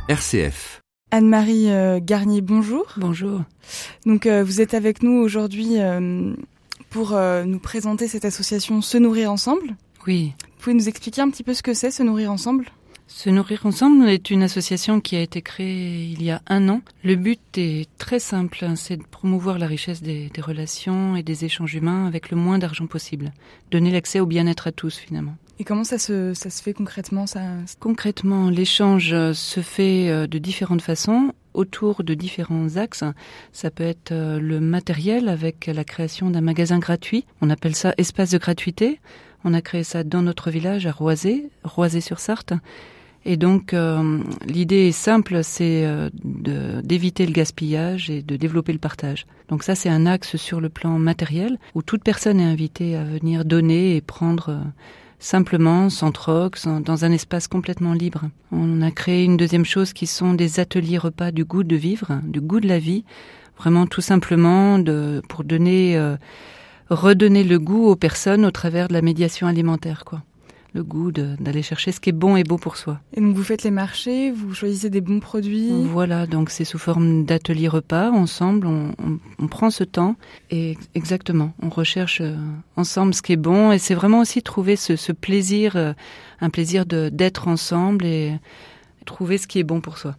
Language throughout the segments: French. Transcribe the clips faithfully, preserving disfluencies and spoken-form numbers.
R C F. Anne-Marie euh, Garnier, bonjour. Bonjour. Donc euh, vous êtes avec nous aujourd'hui euh, pour euh, nous présenter cette association Se Nourrir Ensemble. Oui. Vous pouvez nous expliquer un petit peu ce que c'est Se Nourrir Ensemble ? Se Nourrir Ensemble est une association qui a été créée il y a un an. Le but est très simple, hein, c'est de promouvoir la richesse des, des relations et des échanges humains avec le moins d'argent possible. Donner l'accès au bien-être à tous finalement. Et comment ça se, ça se fait concrètement ça... Concrètement, l'échange se fait de différentes façons, autour de différents axes. Ça peut être le matériel avec la création d'un magasin gratuit. On appelle ça espace de gratuité. On a créé ça dans notre village à Roisey, Roisey-sur-Sarthe. Et donc, euh, l'idée est simple, c'est euh, de, d'éviter le gaspillage et de développer le partage. Donc ça, c'est un axe sur le plan matériel où toute personne est invitée à venir donner et prendre euh, simplement, sans troc, sans, dans un espace complètement libre. On a créé une deuxième chose qui sont des ateliers repas du goût de vivre, du goût de la vie, vraiment tout simplement de, pour donner, euh, redonner le goût aux personnes au travers de la médiation alimentaire, quoi. Le goût de, d'aller chercher ce qui est bon et beau pour soi. Et donc vous faites les marchés, vous choisissez des bons produits. Voilà, donc c'est sous forme d'ateliers repas, ensemble, on, on, on prend ce temps et exactement, on recherche ensemble ce qui est bon et c'est vraiment aussi trouver ce, ce plaisir, un plaisir de, d'être ensemble et trouver ce qui est bon pour soi.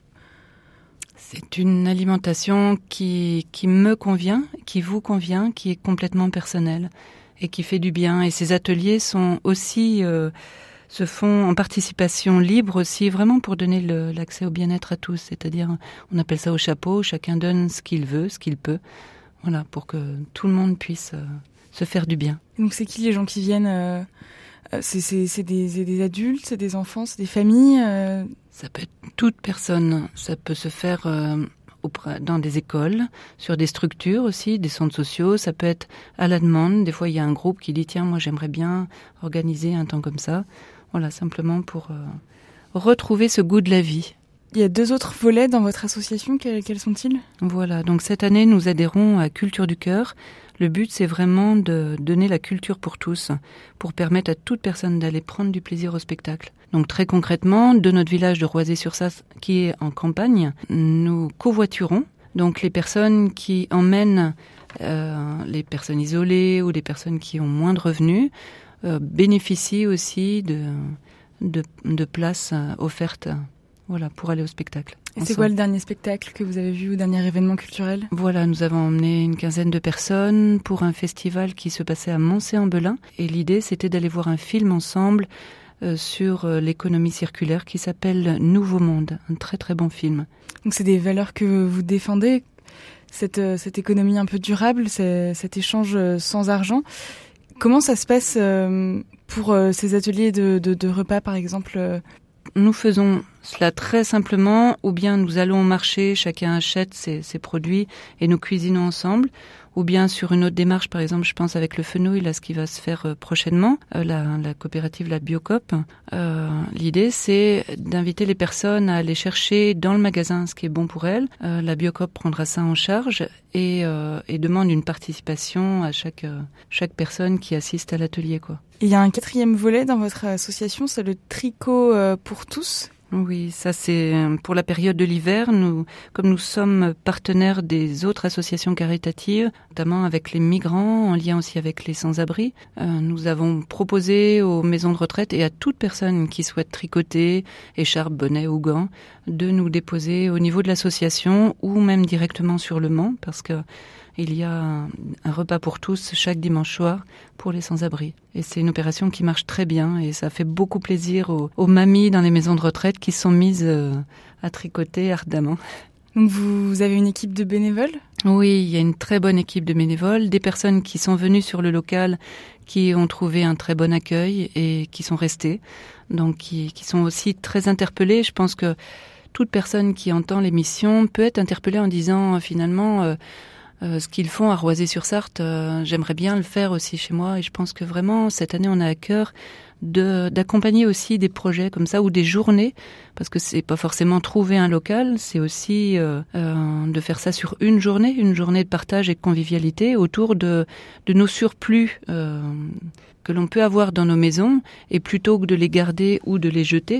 C'est une alimentation qui, qui me convient, qui vous convient, qui est complètement personnelle. Et qui fait du bien. Et ces ateliers sont aussi, euh, se font en participation libre aussi, vraiment pour donner le, l'accès au bien-être à tous. C'est-à-dire, on appelle ça au chapeau, chacun donne ce qu'il veut, ce qu'il peut. Voilà, pour que tout le monde puisse euh, se faire du bien. Donc c'est qui les gens qui viennent euh, c'est, c'est, c'est, des, c'est des adultes, c'est des enfants, c'est des familles euh... Ça peut être toute personne. Ça peut se faire... Euh, dans des écoles, sur des structures aussi, des centres sociaux, ça peut être à la demande. Des fois, il y a un groupe qui dit « Tiens, moi, j'aimerais bien organiser un temps comme ça. » Voilà, simplement pour euh, retrouver ce goût de la vie. Il y a deux autres volets dans votre association, quels, quels sont-ils ? Voilà, donc cette année, nous adhérons à Culture du Cœur. Le but, c'est vraiment de donner la culture pour tous, pour permettre à toute personne d'aller prendre du plaisir au spectacle. Donc très concrètement, de notre village de Roisey-sur-Sarthe, qui est en campagne, nous covoiturons. Donc les personnes qui emmènent euh, les personnes isolées ou les personnes qui ont moins de revenus euh, bénéficient aussi de, de, de places offertes, voilà, pour aller au spectacle. Et c'est quoi le dernier spectacle que vous avez vu ou dernier événement culturel ? Voilà, nous avons emmené une quinzaine de personnes pour un festival qui se passait à Moncey-en-Belin. Et l'idée, c'était d'aller voir un film ensemble euh, sur euh, l'économie circulaire qui s'appelle Nouveau Monde. Un très très bon film. Donc c'est des valeurs que vous défendez, cette, euh, cette économie un peu durable, c'est, cet échange sans argent. Comment ça se passe euh, pour euh, ces ateliers de, de, de repas, par exemple euh... Nous faisons cela très simplement, ou bien nous allons au marché, chacun achète ses, ses produits et nous cuisinons ensemble, ou bien sur une autre démarche, par exemple, je pense avec le fenouil, là, ce qui va se faire euh, prochainement, euh, la, la coopérative, la Biocop. Euh, l'idée, c'est d'inviter les personnes à aller chercher dans le magasin ce qui est bon pour elles. Euh, la Biocop prendra ça en charge et, euh, et demande une participation à chaque, euh, chaque personne qui assiste à l'atelier, quoi. Il y a un quatrième volet dans votre association, c'est le tricot euh, pour tous. Oui, ça c'est pour la période de l'hiver. Nous, comme nous sommes partenaires des autres associations caritatives, notamment avec les migrants, en lien aussi avec les sans-abri, euh, nous avons proposé aux maisons de retraite et à toute personne qui souhaite tricoter, écharpe, bonnet ou gants, de nous déposer au niveau de l'association ou même directement sur le Mans, parce que il y a un, un repas pour tous chaque dimanche soir pour les sans-abri. Et c'est une opération qui marche très bien et ça fait beaucoup plaisir aux, aux mamies dans les maisons de retraite qui sont mises euh, à tricoter ardemment. Donc vous avez une équipe de bénévoles ? Oui, il y a une très bonne équipe de bénévoles, des personnes qui sont venues sur le local, qui ont trouvé un très bon accueil et qui sont restées, donc qui, qui sont aussi très interpellées. Je pense que toute personne qui entend l'émission peut être interpellée en disant euh, finalement... Euh, Euh, ce qu'ils font à Roisey-sur-Sarthe, euh, j'aimerais bien le faire aussi chez moi. Et je pense que vraiment, cette année, on a à cœur de, d'accompagner aussi des projets comme ça ou des journées, parce que c'est pas forcément trouver un local, c'est aussi euh, euh, de faire ça sur une journée, une journée de partage et de convivialité autour de, de nos surplus euh, que l'on peut avoir dans nos maisons, et plutôt que de les garder ou de les jeter,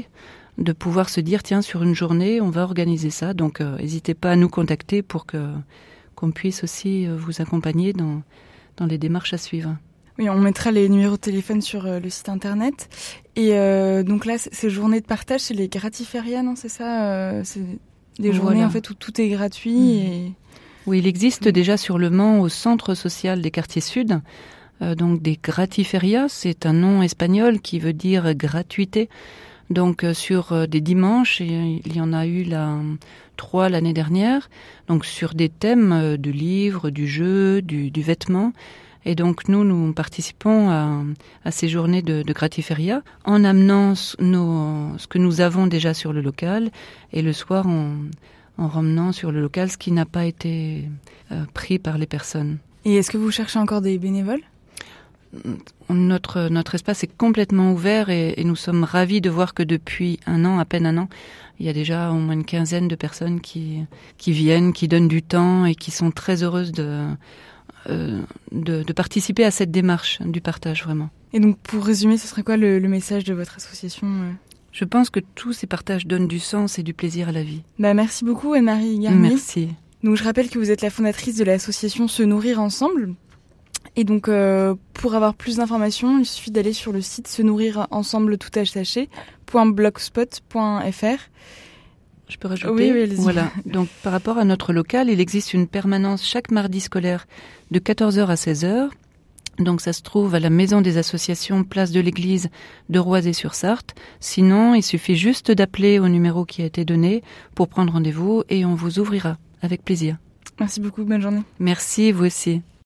de pouvoir se dire tiens, sur une journée, on va organiser ça. Donc euh, n'hésitez pas à nous contacter pour que qu'on puisse aussi euh, vous accompagner dans dans les démarches à suivre. Oui, on mettra les numéros de téléphone sur euh, le site internet. Et euh, donc là, c- ces journées de partage, c'est les gratiférias, non, c'est ça euh, c'est des journées Voilà. en fait où tout est gratuit. Mmh. Et... Oui, il existe mmh. déjà sur le Mans au centre social des quartiers sud, euh, donc des gratiférias, c'est un nom espagnol qui veut dire gratuité. Donc euh, sur euh, des dimanches, et il y en a eu là trois l'année dernière, donc sur des thèmes euh, de livres, du jeu, du, du vêtement. Et donc nous, nous participons à, à ces journées de, de gratiféria en amenant nos, ce que nous avons déjà sur le local et le soir en, en ramenant sur le local ce qui n'a pas été euh, pris par les personnes. Et est-ce que vous cherchez encore des bénévoles ? Notre, notre espace est complètement ouvert et, et nous sommes ravis de voir que depuis un an, à peine un an, il y a déjà au moins une quinzaine de personnes qui, qui viennent, qui donnent du temps et qui sont très heureuses de, euh, de, de participer à cette démarche du partage vraiment. Et donc pour résumer, ce serait quoi le, le message de votre association ? Je pense que tous ces partages donnent du sens et du plaisir à la vie. Bah, merci beaucoup Anne-Marie Garnier. Merci. Donc je rappelle que vous êtes la fondatrice de l'association Se Nourrir Ensemble. Et donc, euh, pour avoir plus d'informations, il suffit d'aller sur le site se nourrir ensemble tout attaché point blogspot point f r. Je peux rajouter ? Oui, oui, allez-y. Voilà. Donc, par rapport à notre local, il existe une permanence chaque mardi scolaire de quatorze heures à seize heures. Donc, ça se trouve à la Maison des Associations, place de l'Église de Roisey-sur-Sarthe. Sinon, il suffit juste d'appeler au numéro qui a été donné pour prendre rendez-vous et on vous ouvrira avec plaisir. Merci beaucoup, bonne journée. Merci, vous aussi.